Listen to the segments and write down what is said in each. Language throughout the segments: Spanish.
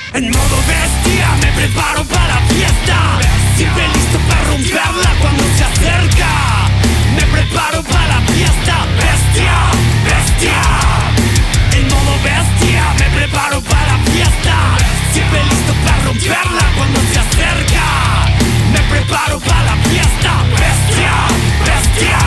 En modo bestia me preparo para la fiesta, siempre listo para romperla cuando se acerca. Me preparo para la fiesta, bestia, bestia. En modo bestia me preparo para la fiesta, siempre listo para romperla cuando se acerca. Me preparo para la fiesta, bestia, bestia.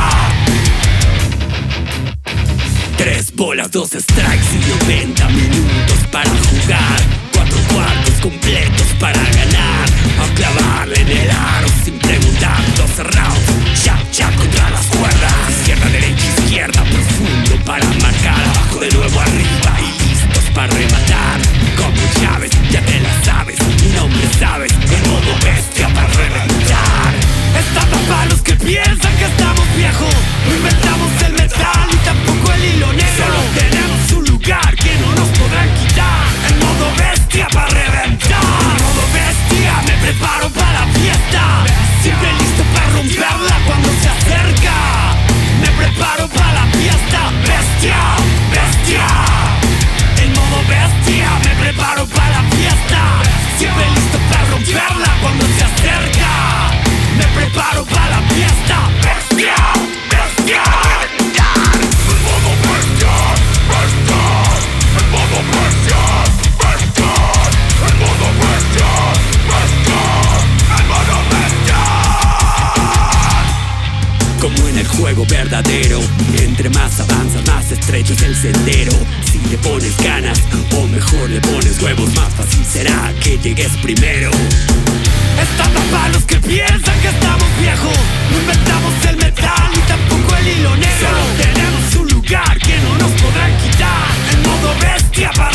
3 bolas, 2 strikes y 90 minutos para jugar. 4 cuartos completos para ganar. A clavarle en el aro sin preguntar. 12 rounds, ya contra las cuerdas. Izquierda, derecha, izquierda, profundo para marcar. Abajo de nuevo arriba y listos para rematar. Como llaves, ya te las sabes. Mi nombre sabes, en modo bestia para reventar. Estamos para los que piensan que estamos viejos. No inventamos el metal y tampoco el hilo negro. Solo tenemos un lugar que no nos podrán quitar. En modo bestia para reventar. En modo bestia me preparo para la fiesta, siempre listo para romperla cuando se acerca. Me preparo para la fiesta, bestia, bestia. En modo bestia me preparo para la fiesta, siempre listo para romperla cuando se acerca. Me preparo para la fiesta, bestia, bestia. En modo bestia, bestia. En modo bestia, bestia. En modo bestia, bestia. En modo bestia. Como en el juego verdadero, entre más avanzas, más estrecho es el sendero. Si le pones ganas, o mejor le pones huevos, más fácil será que llegues primero. Estamos para los que piensan que estamos viejos. No inventamos el metal y tampoco el hilo negro. Solo tenemos un lugar que no nos podrán quitar. En modo bestia para